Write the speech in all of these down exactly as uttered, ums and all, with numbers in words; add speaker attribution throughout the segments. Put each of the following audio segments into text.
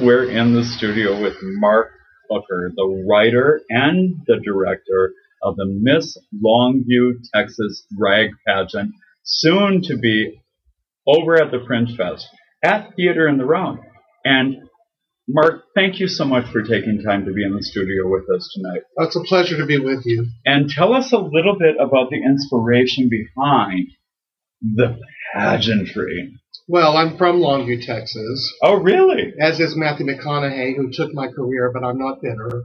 Speaker 1: we're in the studio with Mark Hooker, the writer and the director of the Miss Longview, Texas drag pageant, soon to be over at the Fringe Fest at Theater in the Round. And Mark, thank you so much for taking time to be in the studio with us tonight.
Speaker 2: It's a pleasure to be with you.
Speaker 1: And tell us a little bit about the inspiration behind the pageantry.
Speaker 2: Well, I'm from Longview, Texas.
Speaker 1: Oh, really?
Speaker 2: As is Matthew McConaughey, who took my career, but I'm not bitter.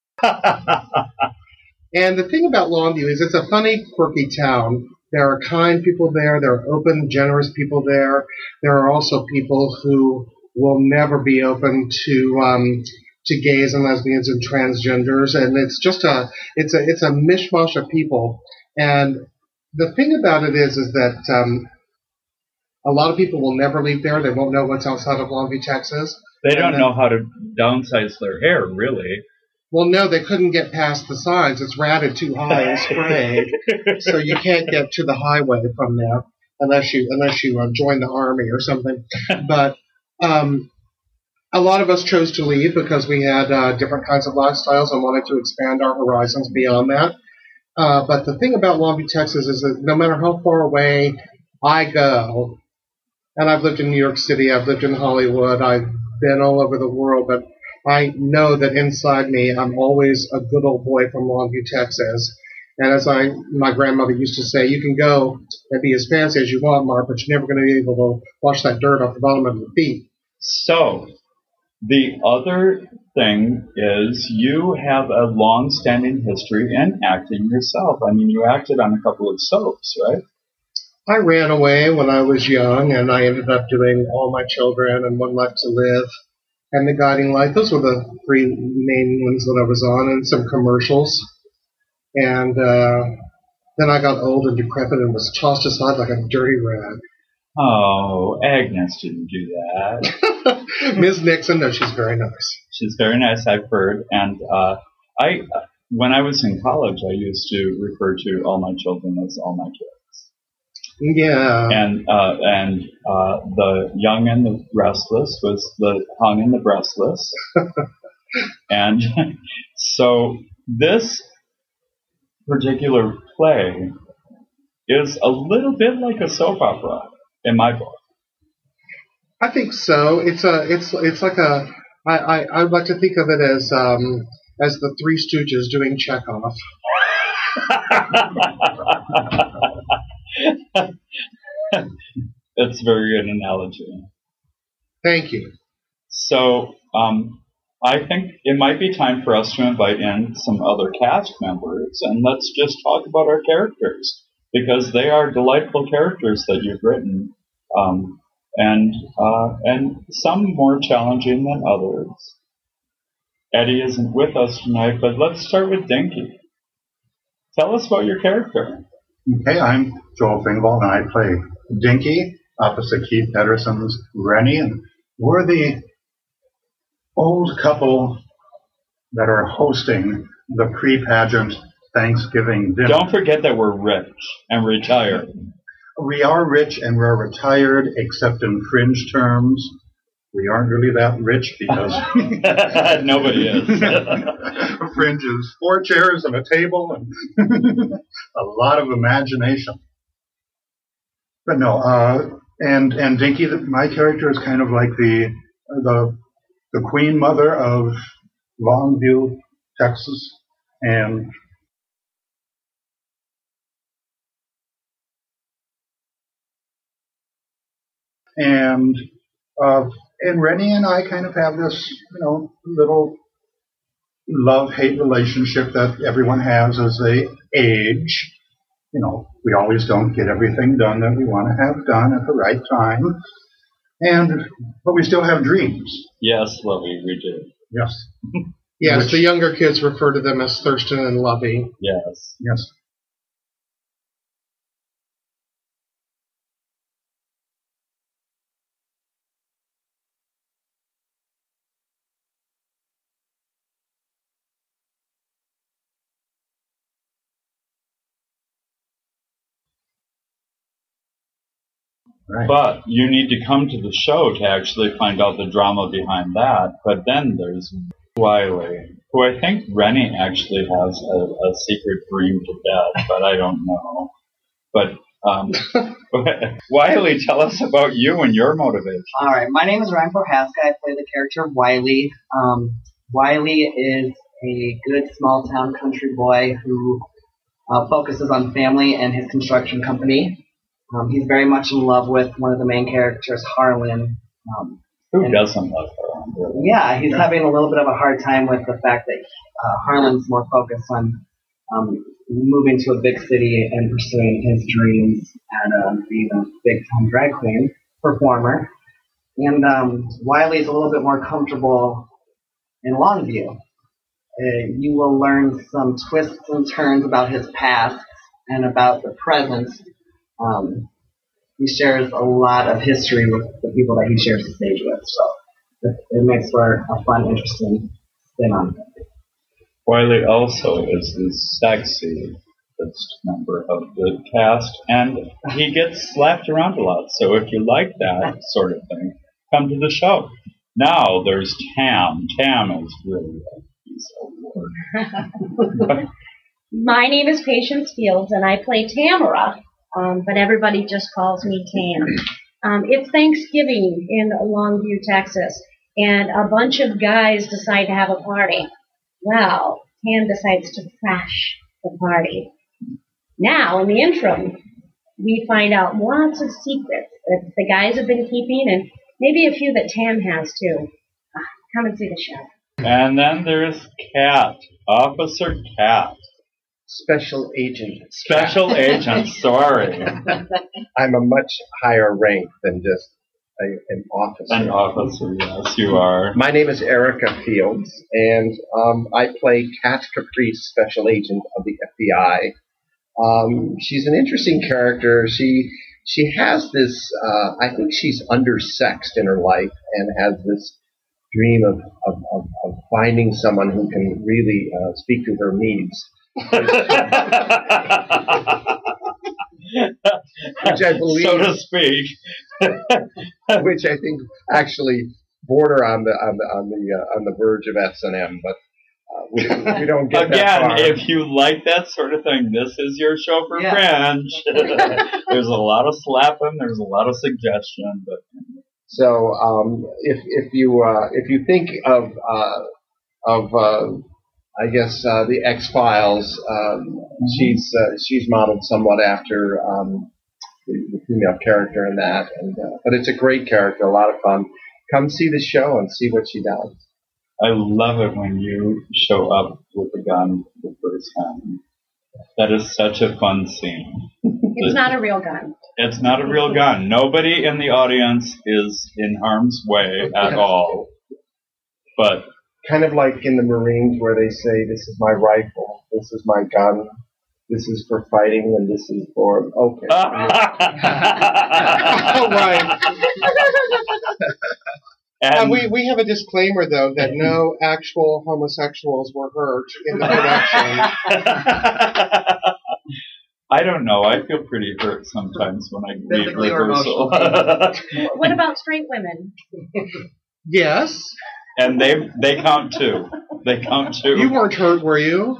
Speaker 2: And the thing about Longview is it's a funny, quirky town. There are kind people there. There are open, generous people there. There are also people who will never be open to um, to gays and lesbians and transgenders, and it's just a it's a it's a mishmash of people. And the thing about it is, is that um, a lot of people will never leave there. They won't know what's outside of Longview, Texas.
Speaker 1: They don't then, know how to downsize their hair, really.
Speaker 2: Well, no, they couldn't get past the signs. It's ratted too high and sprayed, so you can't get to the highway from there unless you unless you uh, join the army or something. But Um, a lot of us chose to leave because we had uh, different kinds of lifestyles and wanted to expand our horizons beyond that. Uh, but the thing about Longview, Texas is that no matter how far away I go, and I've lived in New York City, I've lived in Hollywood, I've been all over the world, but I know that inside me I'm always a good old boy from Longview, Texas. And as I, my grandmother used to say, you can go and be as fancy as you want, Mark, but you're never going to be able to wash that dirt off the bottom of your feet.
Speaker 1: So, the other thing is you have a long-standing history in acting yourself. I mean, you acted on a couple of soaps, right?
Speaker 2: I ran away when I was young, and I ended up doing All My Children and One Life to Live and The Guiding Light. Those were the three main ones that I was on, and some commercials. And uh, then I got old and decrepit and was tossed aside like a dirty rag.
Speaker 1: Oh, Agnes didn't do that.
Speaker 2: Miz Nixon, no, she's very nice.
Speaker 1: She's very nice, I've heard. And uh, I, when I was in college, I used to refer to all my children as all my kids.
Speaker 2: Yeah.
Speaker 1: And uh, and uh, the young and the restless was the hung and the breastless. And so this particular play is a little bit like a soap opera in my book.
Speaker 2: I think so. It's a, it's, it's like a. I, I, I would like to think of it as, um, as the Three Stooges doing Chekhov.
Speaker 1: That's a very good analogy.
Speaker 2: Thank you.
Speaker 1: So, um, I think it might be time for us to invite in some other cast members, and let's just talk about our characters, because they are delightful characters that you've written, um, and uh, and some more challenging than others. Eddie isn't with us tonight, but let's start with Dinky. Tell us about your character.
Speaker 3: Okay, I'm Joel Fingvall, and I play Dinky, opposite Keith Pedersen's Rennie, and we're the old couple that are hosting the pre-pageant Thanksgiving dinner.
Speaker 1: Don't forget that we're rich and retired.
Speaker 3: We are rich and we're retired, except in fringe terms. We aren't really that rich because
Speaker 1: nobody is.
Speaker 3: Fringe is four chairs and a table and a lot of imagination. But no, uh, and and Dinky, my character is kind of like the the the queen mother of Longview, Texas, and and uh, and Rennie and I kind of have this, you know, little love-hate relationship that everyone has as they age. You know, we always don't get everything done that we want to have done at the right time, and but we still have dreams.
Speaker 1: Yes, Lovey, we do.
Speaker 3: Yes.
Speaker 2: Yes,
Speaker 3: Which,
Speaker 2: the younger kids refer to them as Thurston and Lovey.
Speaker 1: Yes.
Speaker 3: Yes.
Speaker 4: Right.
Speaker 1: But you need to come to the show to actually find out the drama behind that. But then there's Wiley, who I think Rennie actually has a, a secret dream to death, but I don't know. But um, Wiley, tell us about you and your motivation.
Speaker 5: All right, my name is Ryan Prohaska. I play the character of Wiley. Um, Wiley is a good small-town country boy who uh, focuses on family and his construction company. Um, he's very much in love with one of the main characters, Harlan. Um,
Speaker 1: Who
Speaker 5: and,
Speaker 1: doesn't love Harlan? Really?
Speaker 5: Yeah, he's having a little bit of a hard time with the fact that uh, Harlan's more focused on um, moving to a big city and pursuing his dreams and uh, being a big-time drag queen performer. And um, Wiley's a little bit more comfortable in Longview. Uh, you will learn some twists and turns about his past and about the present. Um, he shares a lot of history with the people that he shares the stage with, so it, it makes for a fun, interesting spin on it.
Speaker 1: Wiley also is the sexiest member of the cast, and he gets slapped around a lot. So if you like that sort of thing, come to the show. Now there's Tam. Tam is really a piece of work.
Speaker 6: My name is Patience Fields, and I play Tamara, um, but everybody just calls me Tam. Um, it's Thanksgiving in Longview, Texas, and a bunch of guys decide to have a party. Well, Tam decides to crash the party. Now, in the interim, we find out lots of secrets that the guys have been keeping, and maybe a few that Tam has, too. Uh, come and see the show.
Speaker 1: And then there's Cat, Officer Cat.
Speaker 4: Special agent.
Speaker 1: Special agent, sorry.
Speaker 4: I'm a much higher rank than just a, an officer.
Speaker 1: An officer, yes, you are.
Speaker 4: My name is Erica Fields, and um, I play Cat Caprice, special agent of the F B I. Um, she's an interesting character. She she has this, uh, I think she's undersexed in her life and has this dream of, of, of, of finding someone who can really uh, speak to her needs. Which I believe,
Speaker 1: so to speak,
Speaker 4: which I think actually border on the on the on the uh, on the verge of S and M, but uh, we, we don't get
Speaker 1: again.
Speaker 4: that far.
Speaker 1: If you like that sort of thing, this is your show for
Speaker 5: Yeah.
Speaker 1: Fringe. There's a lot of slapping. There's a lot of suggestion, but
Speaker 4: So um, if if you uh, if you think of uh, of uh, I guess uh, the X-Files, um, she's uh, she's modeled somewhat after um, the, the female character in that, and uh, but it's a great character, a lot of fun. Come see the show and see what she does.
Speaker 1: I love it when you show up with a gun for the first time. That is such a fun scene.
Speaker 6: It's not a real gun.
Speaker 1: It's not a real gun. Nobody in the audience is in harm's way at all. But
Speaker 4: Kind of like in the Marines where they say, this is my rifle, this is my gun, this is for fighting, and this is for, okay.
Speaker 2: All right.
Speaker 1: and
Speaker 2: Uh, we, we have a disclaimer, though, that no actual homosexuals were hurt in the production.
Speaker 1: I don't know. I feel pretty hurt sometimes when I leave
Speaker 5: Physically or
Speaker 1: rehearsal.
Speaker 6: What about straight women?
Speaker 2: Yes.
Speaker 1: And they they count too. They count too.
Speaker 2: You weren't hurt, were you?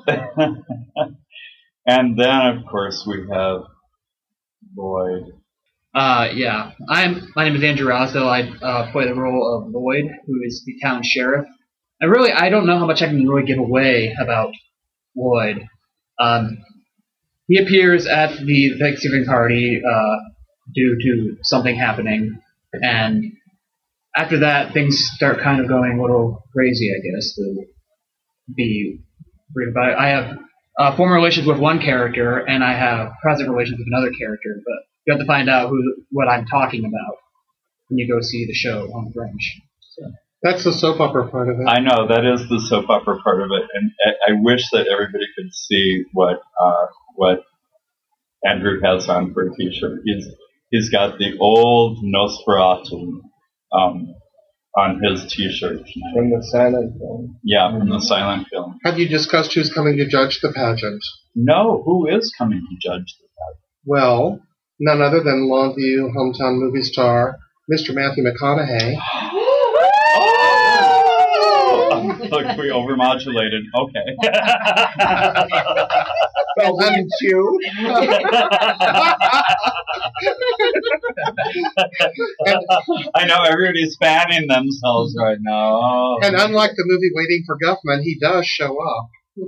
Speaker 1: And then, of course, we have Lloyd.
Speaker 7: Uh, yeah. I'm. My name is Andrew Rosdo. I uh, play the role of Lloyd, who is the town sheriff. I really, I don't know how much I can really give away about Lloyd. Um, he appears at the Thanksgiving party uh, due to something happening, and after that, things start kind of going a little crazy, I guess, to be brief about it. I have uh, former relations with one character, and I have present relations with another character, but you have to find out who what I'm talking about when you go see the show on the Fringe. So.
Speaker 2: That's the soap opera part of it.
Speaker 1: I know, that is the soap opera part of it, and I, I wish that everybody could see what uh, what Andrew has on for a t-shirt. He's he's got the old Nosferatu um, on his t-shirt tonight.
Speaker 4: From the silent film.
Speaker 1: Yeah, from the silent film.
Speaker 2: Have you discussed who's coming to judge the pageant?
Speaker 1: No, who is coming to judge the pageant?
Speaker 2: Well, none other than Longview hometown movie star, Mister Matthew McConaughey.
Speaker 1: Oh! Look, we overmodulated. Okay.
Speaker 4: Well, wouldn't you?
Speaker 1: I know everybody's fanning themselves right now.
Speaker 2: And unlike the movie Waiting for Guffman, he does show up.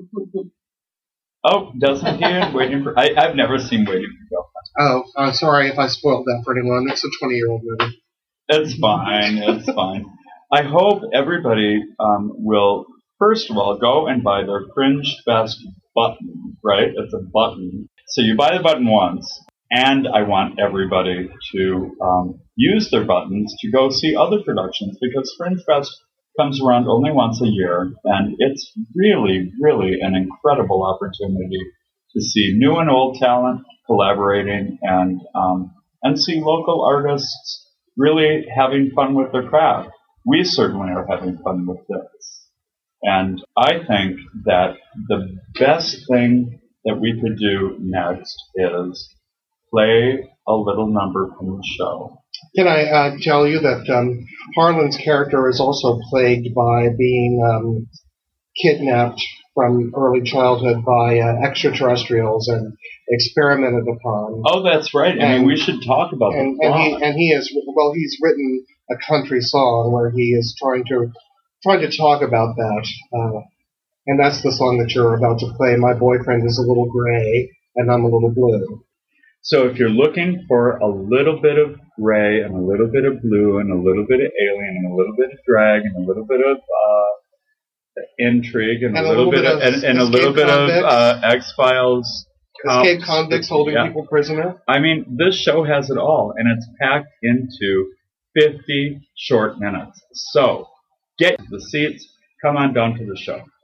Speaker 1: Oh, doesn't he? Waiting for I, I've never seen Waiting for Guffman.
Speaker 2: Oh, I'm sorry if I spoiled that for anyone. It's a twenty-year-old movie.
Speaker 1: It's fine. It's fine. I hope everybody um, will, first of all, go and buy their Fringe Fest button, right? It's a button. So you buy the button once, and I want everybody to um, use their buttons to go see other productions, because Fringe Fest comes around only once a year, and it's really, really an incredible opportunity to see new and old talent collaborating and um, and see local artists really having fun with their craft. We certainly are having fun with this. And I think that the best thing that we could do next is play a little number from the show.
Speaker 2: Can I uh, tell you that um, Harlan's character is also plagued by being um, kidnapped from early childhood by uh, extraterrestrials and experimented upon.
Speaker 1: Oh, that's right. I
Speaker 2: and,
Speaker 1: mean, we should talk about
Speaker 2: and,
Speaker 1: the
Speaker 2: and he and he is well. He's written a country song where he is trying to trying to talk about that, uh, and that's the song that you're about to play. My boyfriend is a little gray, and I'm a little blue.
Speaker 1: So if you're looking for a little bit of gray and a little bit of blue and a little bit of alien and a little bit of drag and a little bit of uh, intrigue and, and a little, little bit of, of and, and a little bit convicts. of uh, X-Files.
Speaker 2: Escape convicts holding yeah. people prisoner.
Speaker 1: I mean, this show has it all, and it's packed into fifty short minutes. So get the seats. Come on down to the show.